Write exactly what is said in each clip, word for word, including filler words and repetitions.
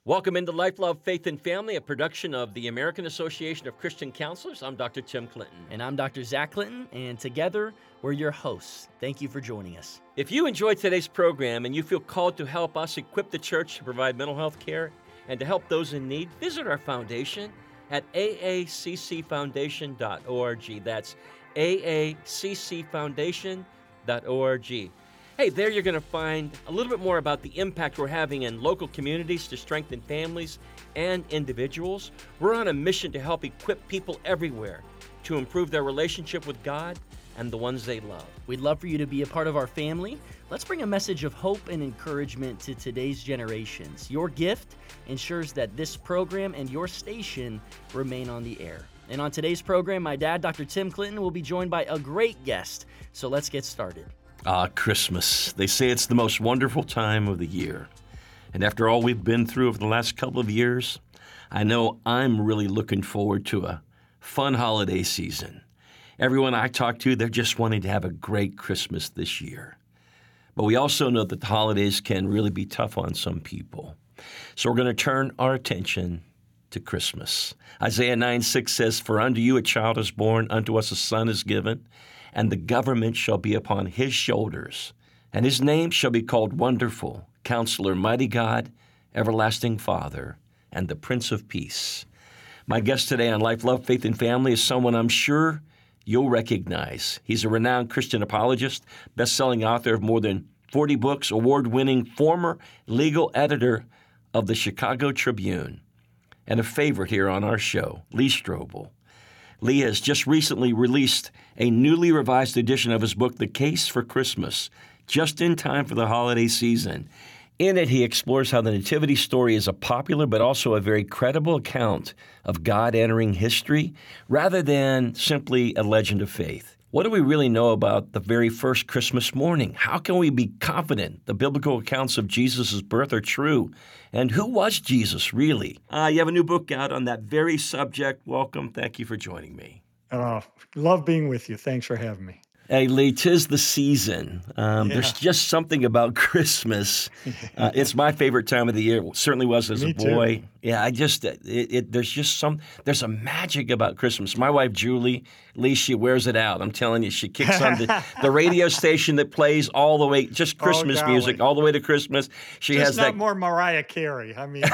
Welcome into Life, Love, Faith, and Family, a production of the American Association of Christian Counselors. I'm Doctor Tim Clinton. And I'm Doctor Zach Clinton, and together we're your hosts. Thank you for joining us. If you enjoyed today's program and you feel called to help us equip the church to provide mental health care and to help those in need, visit our foundation at a a c c foundation dot org. That's a a c c foundation dot org. Hey, there you're going to find a little bit more about the impact we're having in local communities to strengthen families and individuals. We're on a mission to help equip people everywhere to improve their relationship with God and the ones they love. We'd love for you to be a part of our family. Let's bring a message of hope and encouragement to today's generations. Your gift ensures that this program and your station remain on the air. And on today's program, my dad, Doctor Tim Clinton, will be joined by a great guest. So let's get started. Ah, Christmas. They say it's the most wonderful time of the year. And after all we've been through over the last couple of years, I know I'm really looking forward to a fun holiday season. Everyone I talk to, they're just wanting to have a great Christmas this year. But we also know that the holidays can really be tough on some people. So we're going to turn our attention to Christmas. Isaiah nine six says, "For unto you a child is born, unto us a son is given, and the government shall be upon his shoulders, and his name shall be called Wonderful, Counselor, Mighty God, Everlasting Father, and the Prince of Peace." My guest today on Life, Love, Faith, and Family is someone I'm sure you'll recognize. He's a renowned Christian apologist, best-selling author of more than forty books, award-winning former legal editor of the Chicago Tribune, and a favorite here on our show, Lee Strobel. Lee has just recently released a newly revised edition of his book, The Case for Christmas, just in time for the holiday season. In it, he explores how the Nativity story is a popular but also a very credible account of God entering history rather than simply a legend of faith. What do we really know about the very first Christmas morning? How can we be confident the biblical accounts of Jesus' birth are true? And who was Jesus, really? Uh, you have a new book out on that very subject. Welcome. Thank you for joining me. Oh, love being with you. Thanks for having me. Hey, Lee, 'tis the season. Um, Yeah. There's just something about Christmas. Uh, it's my favorite time of the year. It certainly was as Me a too. boy. Yeah, I just, it, it, there's just some, there's a magic about Christmas. My wife, Julie, Lee, she wears it out. I'm telling you, she kicks on the, the radio station that plays all the way, just Christmas golly. music, all the way to Christmas. She Just has not that, more Mariah Carey. I mean,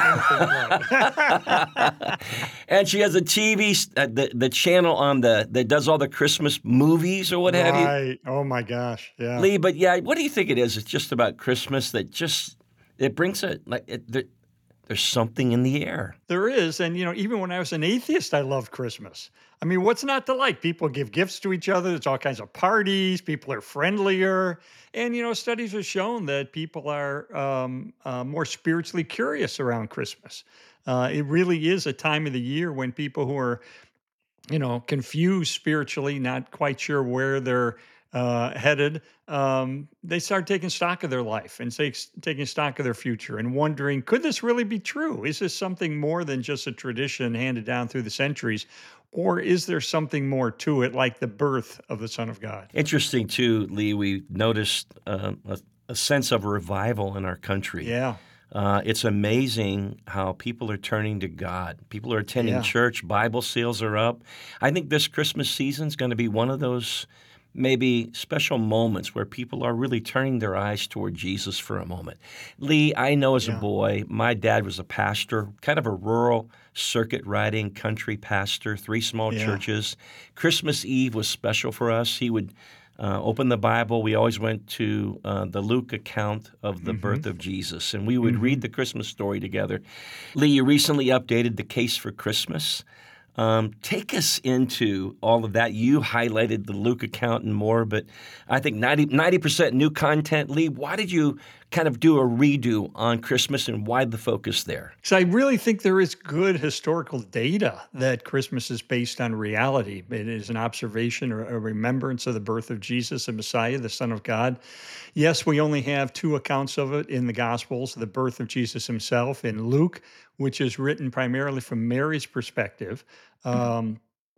anything more. and she has a T V, uh, the, the channel on the, that does all the Christmas movies or what have you. Right. Oh my gosh. Yeah. Lee, but yeah, what do you think it is? It's just about Christmas that just, it brings a, like, it, there, there's something in the air. There is. And, you know, even when I was an atheist, I loved Christmas. I mean, what's not to like? People give gifts to each other. There's all kinds of parties. People are friendlier. And, you know, studies have shown that people are um, uh, more spiritually curious around Christmas. Uh, it really is a time of the year when people who are, you know, confused spiritually, not quite sure where they're uh, headed, um, they start taking stock of their life and take, taking stock of their future and wondering, could this really be true? Is this something more than just a tradition handed down through the centuries? Or is there something more to it, like the birth of the Son of God? Interesting, too, Lee, we noticed uh, a, a sense of revival in our country. Yeah. Uh, it's amazing how people are turning to God. People are attending Yeah. church. Bible sales are up. I think this Christmas season is going to be one of those maybe special moments where people are really turning their eyes toward Jesus for a moment. Lee, I know as a Yeah. boy, my dad was a pastor, kind of a rural circuit riding country pastor, three small Yeah. churches. Christmas Eve was special for us. He would uh, open the Bible. We always went to uh, the Luke account of the birth of Jesus, and we would read the Christmas story together. Lee, you recently updated The Case for Christmas. Um, take us into all of that. You highlighted the Luke account and more, but I think ninety percent new content. Lee, why did you kind of do a redo on Christmas and why the focus there? So I really think there is good historical data that Christmas is based on reality. It is an observation or a remembrance of the birth of Jesus, the Messiah, the Son of God. Yes, we only have two accounts of it in the Gospels, the birth of Jesus himself in Luke, which is written primarily from Mary's perspective. Um,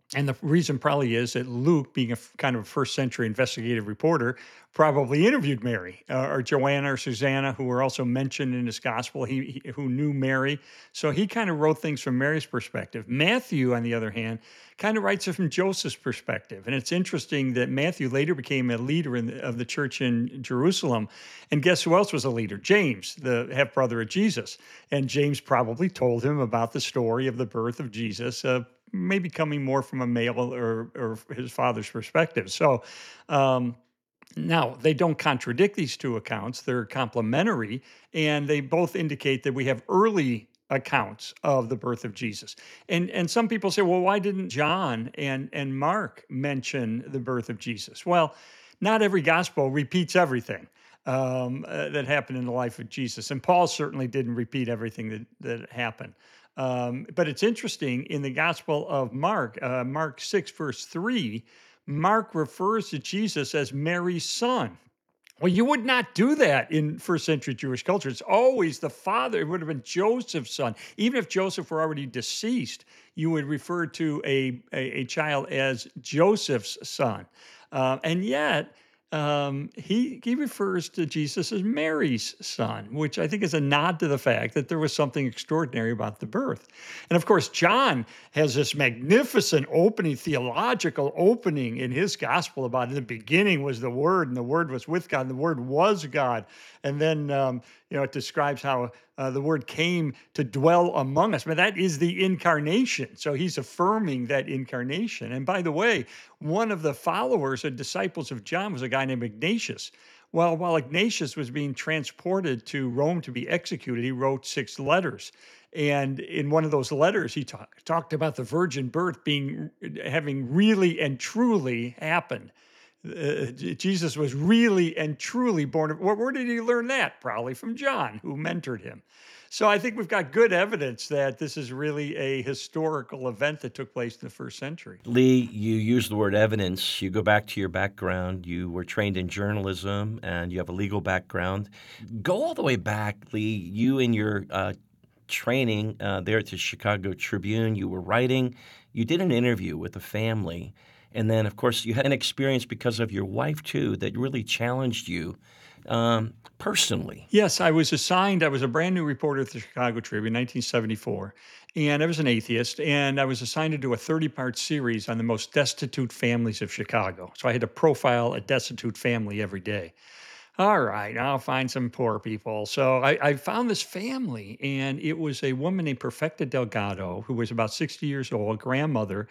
And the reason probably is that Luke, being a f- kind of a first century investigative reporter, probably interviewed Mary uh, or Joanna or Susanna, who were also mentioned in his gospel, he, he who knew Mary. So he kind of wrote things from Mary's perspective. Matthew, on the other hand, kind of writes it from Joseph's perspective. And it's interesting that Matthew later became a leader in the, of the church in Jerusalem. And guess who else was a leader? James, the half brother of Jesus. And James probably told him about the story of the birth of Jesus, uh, maybe coming more from a male or, or his father's perspective. So, um, now, they don't contradict these two accounts. They're complementary, and they both indicate that we have early accounts of the birth of Jesus. And and some people say, well, why didn't John and and Mark mention the birth of Jesus? Well, not every gospel repeats everything um, uh, that happened in the life of Jesus, and Paul certainly didn't repeat everything that that happened. Um, but it's interesting in the Gospel of Mark, uh, Mark six, verse three, Mark refers to Jesus as Mary's son. Well, you would not do that in first century Jewish culture. It's always the father. It would have been Joseph's son. Even if Joseph were already deceased, you would refer to a, a, a child as Joseph's son. Uh, and yet, um, he, he refers to Jesus as Mary's son, which I think is a nod to the fact that there was something extraordinary about the birth. And of course, John has this magnificent opening, theological opening in his gospel about in the beginning was the Word, and the Word was with God, and the Word was God. And then, um, you know, it describes how uh, the Word came to dwell among us. But that is the incarnation. So he's affirming that incarnation. And by the way, one of the followers and disciples of John was a guy named Ignatius. Well, while Ignatius was being transported to Rome to be executed, he wrote six letters. And in one of those letters, he ta- talked about the virgin birth being having really and truly happened. Uh, Jesus was really and truly born. Of, where, where did he learn that? Probably from John, who mentored him. So I think we've got good evidence that this is really a historical event that took place in the first century. Lee, you use the word evidence. You go back to your background. You were trained in journalism and you have a legal background. Go all the way back, Lee. You and your uh, training uh, there at the Chicago Tribune, you were writing. You did an interview with a family. And then, of course, you had an experience because of your wife, too, that really challenged you um, personally. Yes, I was assigned, I was a brand new reporter at the Chicago Tribune, nineteen seventy-four, and I was an atheist, and I was assigned to do a thirty-part series on the most destitute families of Chicago. So I had to profile a destitute family every day. All right, I'll find some poor people. So I, I found this family, and it was a woman named Perfecta Delgado, who was about sixty years old, grandmother,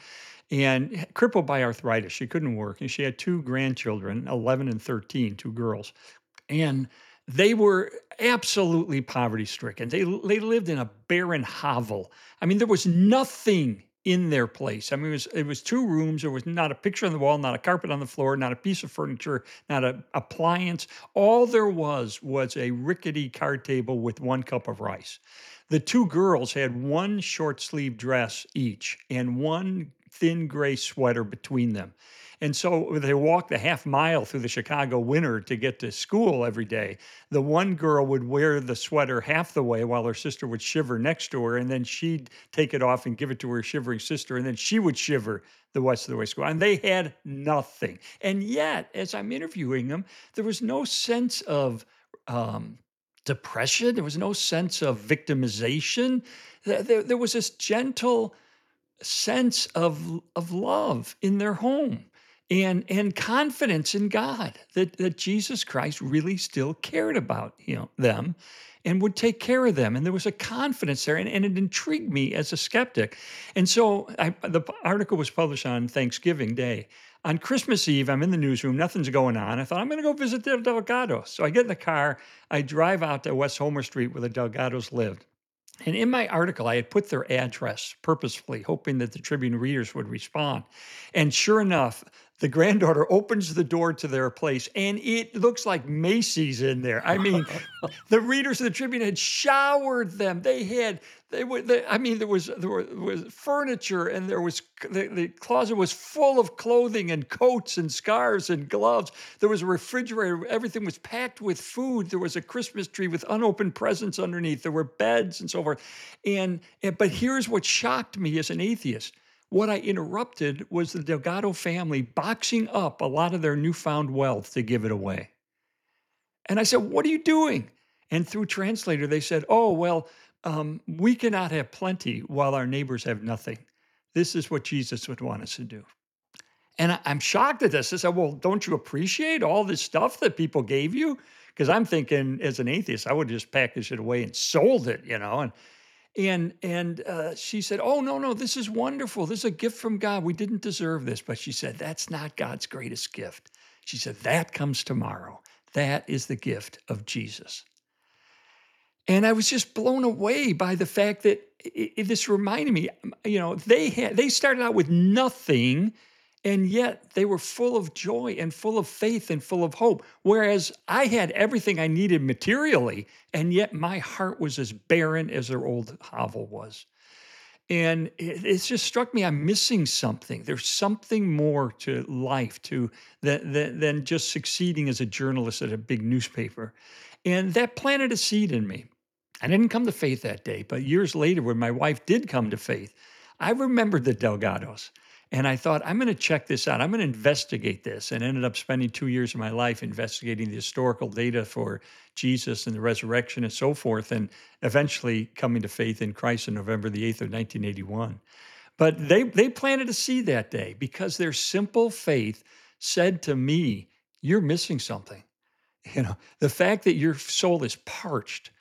and crippled by arthritis. She couldn't work, and she had two grandchildren, eleven and thirteen, two girls. And they were absolutely poverty stricken. They they lived in a barren hovel. I mean, there was nothing in their place. I mean, it was it was two rooms. There was not a picture on the wall, not a carpet on the floor, not a piece of furniture, not an appliance. All there was was a rickety card table with one cup of rice. The two girls had one short sleeve dress each and one thin gray sweater between them. And so they walked the half mile through the Chicago winter to get to school every day. The one girl would wear the sweater half the way while her sister would shiver next to her, and then she'd take it off and give it to her shivering sister, and then she would shiver the rest of the way to school. And they had nothing. And yet, as I'm interviewing them, there was no sense of um, depression. There was no sense of victimization. There, there, there was this gentle sense of of love in their home and and confidence in God that that Jesus Christ really still cared about you know them and would take care of them. And there was a confidence there, and, and it intrigued me as a skeptic. And so I, the article was published on Thanksgiving Day. On Christmas Eve, I'm in the newsroom, nothing's going on. I thought, I'm going to go visit the Delgados. So I get in the car, I drive out to West Homer Street where the Delgados lived. And in my article, I had put their address purposefully, hoping that the Tribune readers would respond. And sure enough, the granddaughter opens the door to their place, and it looks like Macy's in there. I mean, the readers of the Tribune had showered them. They had, they were, they, I mean, there was there, were, there was furniture, and there was the, the closet was full of clothing and coats and scarves and gloves. There was a refrigerator. Everything was packed with food. There was a Christmas tree with unopened presents underneath. There were beds and so forth. And, and but here's what shocked me as an atheist. What I interrupted was the Delgado family boxing up a lot of their newfound wealth to give it away. And I said, "What are you doing?" And through translator, they said, "Oh, well, um, we cannot have plenty while our neighbors have nothing. This is what Jesus would want us to do." And I, I'm shocked at this. I said, "Well, don't you appreciate all this stuff that people gave you?" Because I'm thinking, as an atheist, I would have just packaged it away and sold it, you know. And and and uh, she said, "Oh, no, no, this is wonderful. This is a gift from God. We didn't deserve this." But she said, "That's not God's greatest gift." She said, "That comes tomorrow. That is the gift of Jesus." And I was just blown away by the fact that i i- this reminded me, um, you know, they had they started out with nothing, and yet they were full of joy and full of faith and full of hope. Whereas I had everything I needed materially, and yet my heart was as barren as their old hovel was. And it, it's just struck me I'm missing something. There's something more to life to than, than, than just succeeding as a journalist at a big newspaper. And that planted a seed in me. I didn't come to faith that day, but years later, when my wife did come to faith, I remembered the Delgados. And I thought, I'm going to check this out. I'm going to investigate this. And ended up spending two years of my life investigating the historical data for Jesus and the resurrection and so forth, and eventually coming to faith in Christ on November the eighth of nineteen eighty-one. But they, they planted a seed that day because their simple faith said to me, "You're missing something." You know, the fact that your soul is parched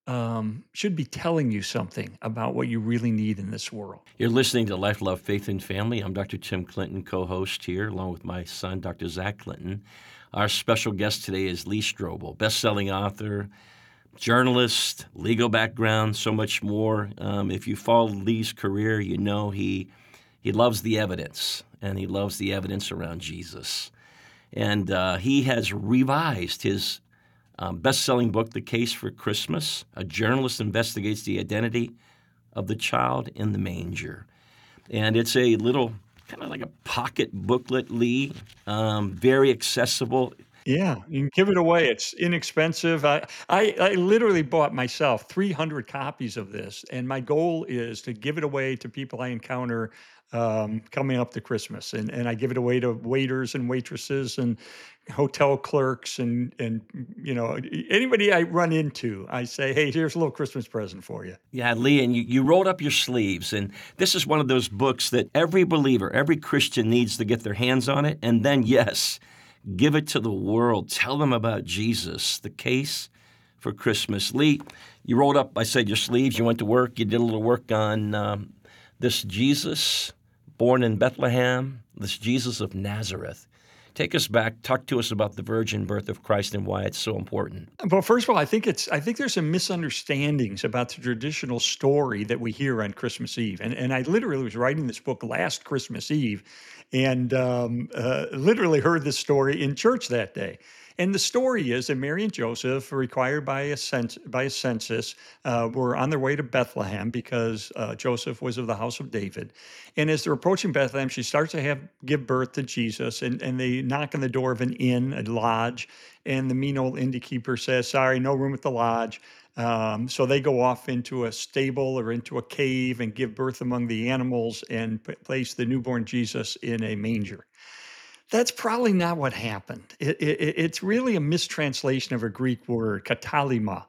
um, should be telling you something about what you really need in this world. You're listening to Life, Love, Faith, and Family. I'm Doctor Tim Clinton, co-host here, along with my son, Doctor Zach Clinton. Our special guest today is Lee Strobel, best-selling author, journalist, legal background, so much more. Um, if you follow Lee's career, you know he he loves the evidence, and he loves the evidence around Jesus. And uh, he has revised his um, best-selling book, The Case for Christmas. A journalist investigates the identity of the child in the manger. And it's a little, kind of like a pocket booklet, Lee, um, very accessible. Yeah, you can give it away. It's inexpensive. I, I, I literally bought myself three hundred copies of this, and my goal is to give it away to people I encounter um, coming up to Christmas. And, and I give it away to waiters and waitresses and hotel clerks and, and you know, anybody I run into. I say, "Hey, here's a little Christmas present for you." Yeah, Lee, and you, you rolled up your sleeves. And this is one of those books that every believer, every Christian needs to get their hands on it. And then, yes, give it to the world. Tell them about Jesus, The Case for Christmas. Lee, you rolled up, I said, your sleeves. You went to work. You did a little work on um, this Jesus born in Bethlehem, this Jesus of Nazareth. Take us back. Talk to us about the virgin birth of Christ and why it's so important. Well, first of all, I think it's I think there's some misunderstandings about the traditional story that we hear on Christmas Eve. And and I literally was writing this book last Christmas Eve, and um, uh, literally heard this story in church that day. And the story is that Mary and Joseph, required by a cens- by a census, uh, were on their way to Bethlehem because uh, Joseph was of the house of David. And as they're approaching Bethlehem, she starts to have give birth to Jesus, and, and they knock on the door of an inn, a lodge, and the mean old innkeeper says, "Sorry, no room at the lodge." Um, so they go off into a stable or into a cave and give birth among the animals and p- place the newborn Jesus in a manger. That's probably not what happened. It, it, it's really a mistranslation of a Greek word, katalima.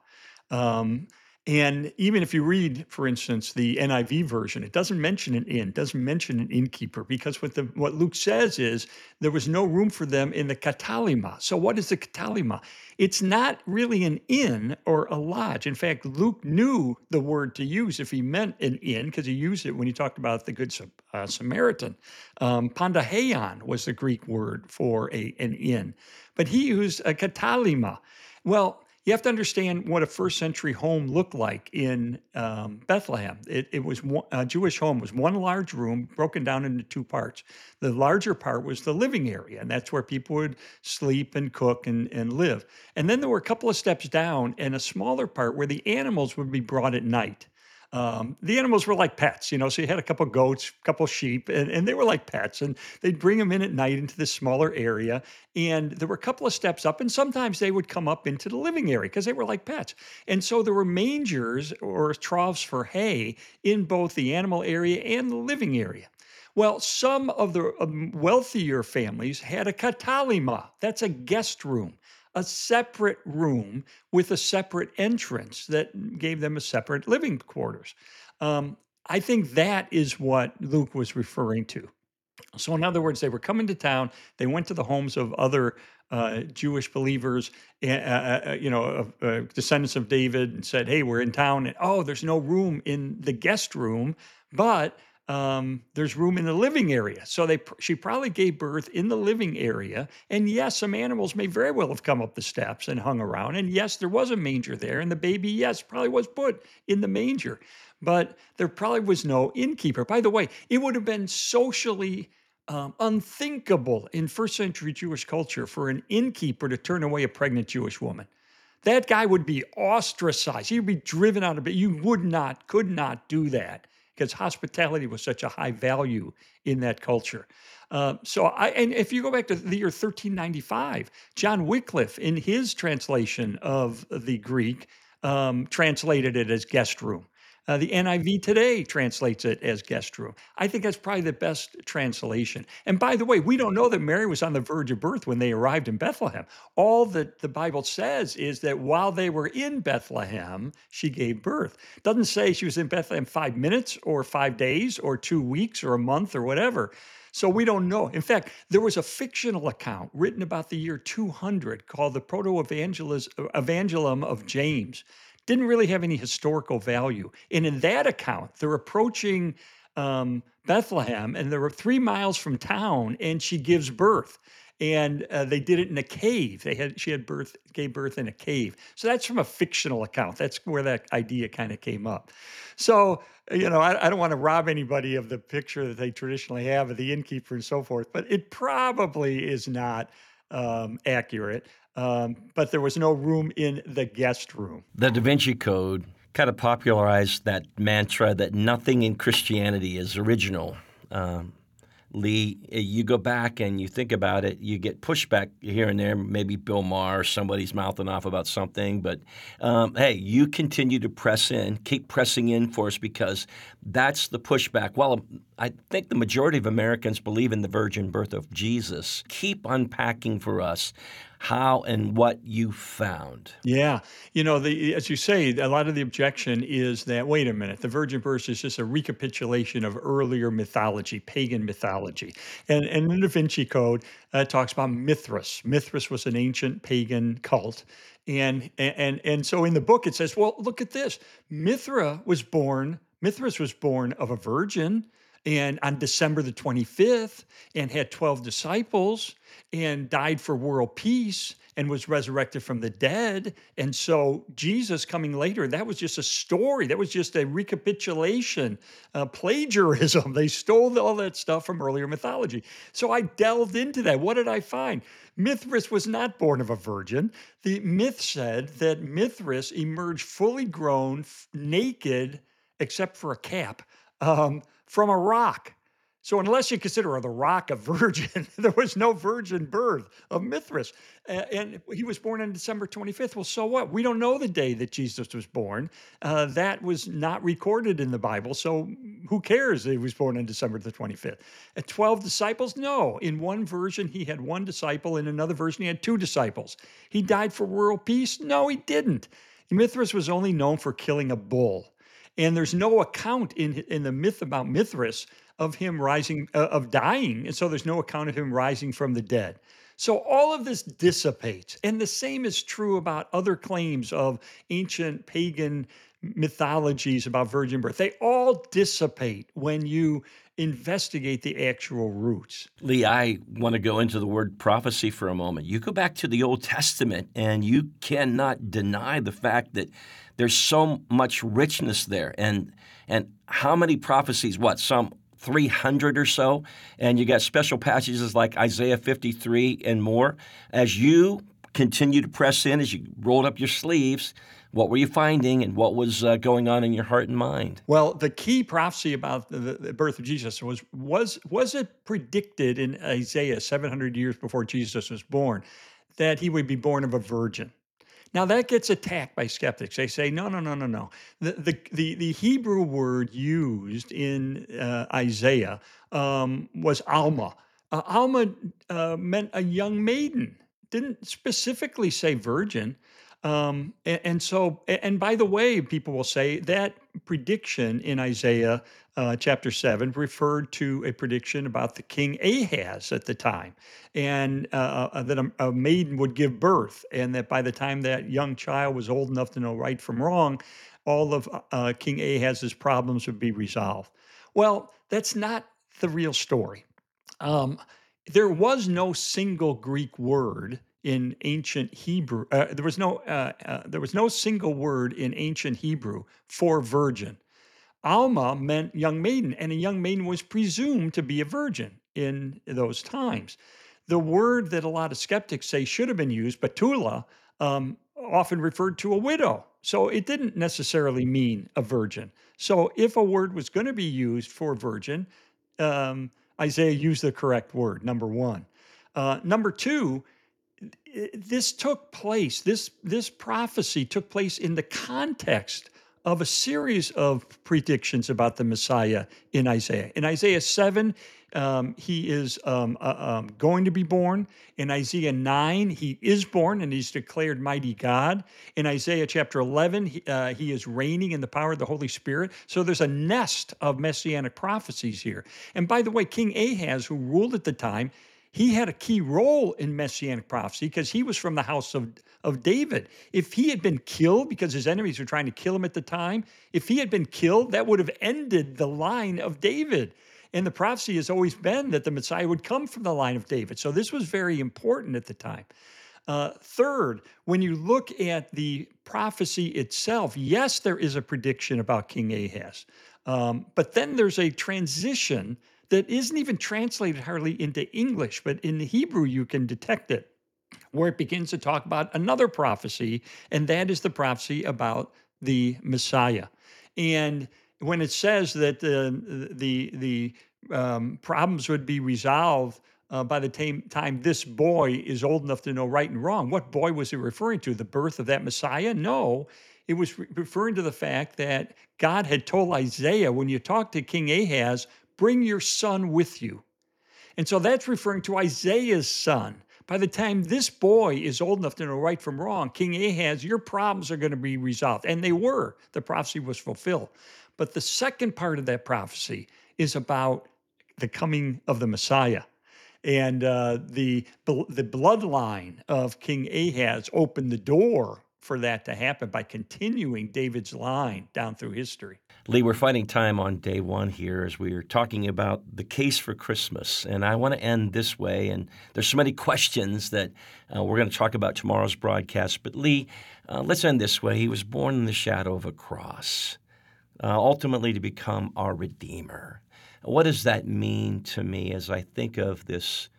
Um, and even if you read, for instance, the N I V version, it doesn't mention an inn, doesn't mention an innkeeper, because what the what Luke says is there was no room for them in the katalima. So what is the katalima? It's not really an inn or a lodge. In fact, Luke knew the word to use if he meant an inn, because he used it when he talked about the Good Sam- uh, Samaritan. Um, Pandaheion was the Greek word for a, an inn, but he used a katalima. Well, you have to understand what a first century home looked like in um, Bethlehem. It, it was one, a Jewish home was one large room broken down into two parts. The larger part was the living area, and that's where people would sleep and cook and, and live. And then there were a couple of steps down and a smaller part where the animals would be brought at night. Um, the animals were like pets, you know, so you had a couple goats, a couple sheep, and, and they were like pets. And they'd bring them in at night into this smaller area. And there were a couple of steps up, and sometimes they would come up into the living area because they were like pets. And so there were mangers or troughs for hay in both the animal area and the living area. Well, some of the um, wealthier families had a katalima. That's a guest room, a separate room with a separate entrance that gave them a separate living quarters. Um, I think that is what Luke was referring to. So, in other words, they were coming to town. They went to the homes of other uh, Jewish believers, uh, uh, uh, you know, of, uh, descendants of David, and said, "Hey, we're in town, and oh, there's no room in the guest room, but um, there's room in the living area." So they, pr- she probably gave birth in the living area, and yes, some animals may very well have come up the steps and hung around, and yes, there was a manger there, and the baby, yes, probably was put in the manger, but there probably was no innkeeper. By the way, it would have been socially um, unthinkable in first century Jewish culture for an innkeeper to turn away a pregnant Jewish woman. That guy would be ostracized. He'd be driven out of it. You would not, could not do that because hospitality was such a high value in that culture. Uh, so I, and if you go back to the year thirteen ninety-five, John Wycliffe, in his translation of the Greek, um, translated it as guest room. Uh, the N I V today translates it as guest room. I think that's probably the best translation. And by the way, we don't know that Mary was on the verge of birth when they arrived in Bethlehem. All that the Bible says is that while they were in Bethlehem, she gave birth. It doesn't say she was in Bethlehem five minutes or five days or two weeks or a month or whatever. So we don't know. In fact, there was a fictional account written about the year two hundred called the Proto-Evangelum of James. Didn't really have any historical value. And in that account, they're approaching um, Bethlehem, and they were three miles from town, and she gives birth. And uh, they did it in a cave. They had she had birth gave birth in a cave. So that's from a fictional account. That's where that idea kind of came up. So you know, I, I don't want to rob anybody of the picture that they traditionally have of the innkeeper and so forth, but it probably is not um, accurate. Um, but there was no room in the guest room. The Da Vinci Code kind of popularized that mantra that nothing in Christianity is original. Um, Lee, you go back and you think about it, you get pushback here and there, maybe Bill Maher, somebody's mouthing off about something, but um, hey, you continue to press in, keep pressing in for us because that's the pushback. Well, I think the majority of Americans believe in the virgin birth of Jesus. Keep unpacking for us how and what you found. Yeah. You know, the as you say, a lot of the objection is that, wait a minute, the virgin birth is just a recapitulation of earlier mythology, pagan mythology. And, and the Da Vinci Code uh, talks about Mithras. Mithras was an ancient pagan cult. And, and, and so in the book, it says, well, look at this. Mithra was born, Mithras was born of a virgin and on December the twenty-fifth and had twelve disciples and died for world peace and was resurrected from the dead. And so Jesus coming later, that was just a story. That was just a recapitulation, uh, plagiarism. They stole all that stuff from earlier mythology. So I delved into that. What did I find? Mithras was not born of a virgin. The myth said that Mithras emerged fully grown, f- naked, except for a cap, um, from a rock. So unless you consider the rock a virgin, there was no virgin birth of Mithras. A- And he was born on December twenty-fifth. Well, so what? We don't know the day that Jesus was born. Uh, that was not recorded in the Bible. So who cares that he was born on December the twenty-fifth? At twelve disciples? No. In one version, he had one disciple. In another version, he had two disciples. He died for world peace? No, he didn't. Mithras was only known for killing a bull. And there's no account in, in the myth about Mithras of him rising, uh, of dying. And so there's no account of him rising from the dead. So all of this dissipates. And the same is true about other claims of ancient pagan mythologies about virgin birth. They all dissipate when you investigate the actual roots. Lee, I want to go into the word prophecy for a moment. You go back to the Old Testament, and you cannot deny the fact that there's so much richness there. And and how many prophecies? What, some three hundred or so? And you got special passages like Isaiah fifty-three and more. As you continue to press in, as you rolled up your sleeves, what were you finding and what was uh, going on in your heart and mind? Well, the key prophecy about the, the birth of Jesus was was was it predicted in Isaiah seven hundred years before Jesus was born that he would be born of a virgin. Now that gets attacked by skeptics. They say, no, no, no, no, no. The the the, the Hebrew word used in uh, Isaiah um, was Alma. Uh, Alma uh, meant a young maiden. Didn't specifically say virgin. Um, and, and so, a- and by the way, people will say that prediction in Isaiah uh, chapter seven referred to a prediction about the king Ahaz at the time, and uh, uh, that a, a maiden would give birth, and that by the time that young child was old enough to know right from wrong, all of uh, King Ahaz's problems would be resolved. Well, that's not the real story. Um, there was no single Greek word in ancient Hebrew. Uh, there was no uh, uh, there was no single word in ancient Hebrew for virgin. Alma meant young maiden, and a young maiden was presumed to be a virgin in those times. The word that a lot of skeptics say should have been used, Betula, um, often referred to a widow. So it didn't necessarily mean a virgin. So if a word was going to be used for virgin, um, Isaiah used the correct word, number one. Uh, number two, i- this took place, this, this prophecy took place in the context of a series of predictions about the Messiah in Isaiah. In Isaiah seven, um, he is um, uh, um, going to be born. In Isaiah nine, he is born and he's declared mighty God. In Isaiah chapter eleven, he, uh, he is reigning in the power of the Holy Spirit. So there's a nest of messianic prophecies here. And by the way, King Ahaz, who ruled at the time, he had a key role in messianic prophecy because he was from the house of, of David. If he had been killed because his enemies were trying to kill him at the time, if he had been killed, that would have ended the line of David. And the prophecy has always been that the Messiah would come from the line of David. So this was very important at the time. Uh, third, when you look at the prophecy itself, yes, there is a prediction about King Ahaz. Um, but then there's a transition that isn't even translated hardly into English, but in the Hebrew you can detect it, where it begins to talk about another prophecy, and that is the prophecy about the Messiah. And when it says that the the the um, problems would be resolved uh, by the time, time this boy is old enough to know right and wrong, what boy was it referring to? The birth of that Messiah? No, it was re- referring to the fact that God had told Isaiah, when you talk to King Ahaz, bring your son with you. And so that's referring to Isaiah's son. By the time this boy is old enough to know right from wrong, King Ahaz, your problems are going to be resolved. And they were. The prophecy was fulfilled. But the second part of that prophecy is about the coming of the Messiah. And uh, the, the bloodline of King Ahaz opened the door for that to happen by continuing David's line down through history. Lee, we're finding time on day one here as we are talking about the case for Christmas. And I want to end this way. And there's so many questions that uh, we're going to talk about tomorrow's broadcast. But Lee, uh, let's end this way. He was born in the shadow of a cross, uh, ultimately to become our Redeemer. What does that mean to me as I think of this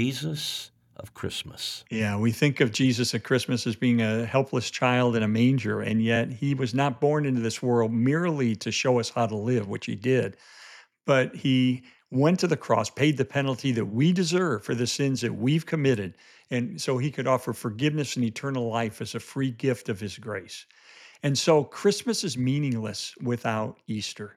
Jesus of Christmas? Yeah, we think of Jesus at Christmas as being a helpless child in a manger, and yet he was not born into this world merely to show us how to live, which he did, but he went to the cross, paid the penalty that we deserve for the sins that we've committed, and so he could offer forgiveness and eternal life as a free gift of his grace. And so Christmas is meaningless without Easter.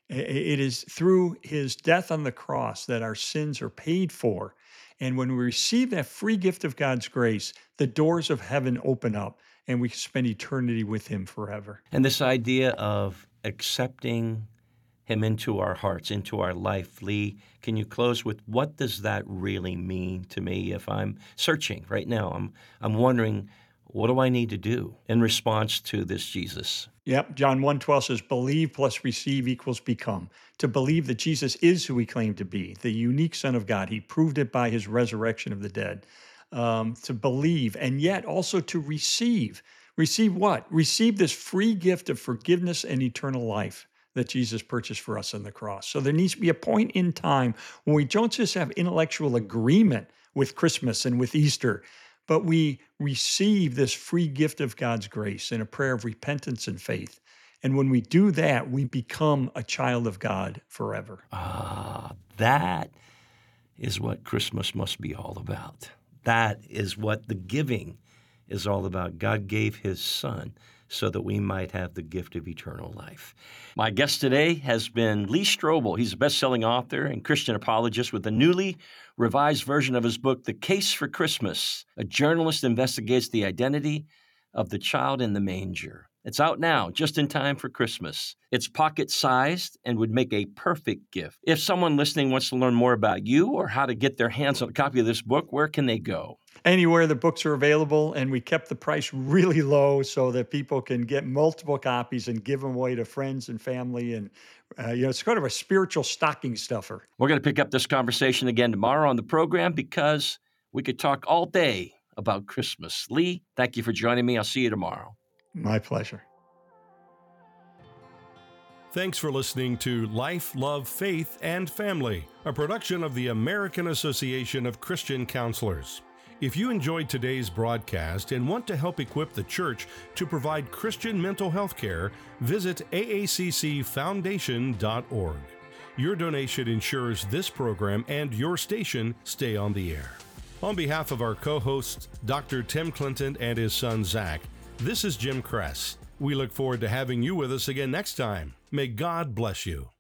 It is through his death on the cross that our sins are paid for. And when we receive that free gift of God's grace, the doors of heaven open up and we spend eternity with him forever. And this idea of accepting him into our hearts, into our life, Lee, can you close with what does that really mean to me if I'm searching right now? I'm I'm wondering, what do I need to do in response to this Jesus? Yep, John one twelve says, believe plus receive equals become. To believe that Jesus is who he claimed to be, the unique Son of God. He proved it by his resurrection of the dead. Um, to believe, and yet also to receive. Receive what? Receive this free gift of forgiveness and eternal life that Jesus purchased for us on the cross. So there needs to be a point in time when we don't just have intellectual agreement with Christmas and with Easter, but we receive this free gift of God's grace in a prayer of repentance and faith. And when we do that, we become a child of God forever. Ah, that is what Christmas must be all about. That is what the giving is all about God gave his son so that we might have the gift of eternal life. My guest today has been Lee Strobel. He's a best-selling author and Christian apologist with a newly revised version of his book, The Case for Christmas. A journalist investigates the identity of the child in the manger. It's out now, just in time for Christmas. It's pocket-sized and would make a perfect gift. If someone listening wants to learn more about you or how to get their hands on a copy of this book, where can they go? Anywhere the books are available, and we kept the price really low so that people can get multiple copies and give them away to friends and family. And, uh, you know, it's kind of a spiritual stocking stuffer. We're going to pick up this conversation again tomorrow on the program because we could talk all day about Christmas. Lee, thank you for joining me. I'll see you tomorrow. My pleasure. Thanks for listening to Life, Love, Faith, and Family, a production of the American Association of Christian Counselors. If you enjoyed today's broadcast and want to help equip the church to provide Christian mental health care, visit A A C C foundation dot org. Your donation ensures this program and your station stay on the air. On behalf of our co-hosts, Doctor Tim Clinton and his son Zach, this is Jim Kress. We look forward to having you with us again next time. May God bless you.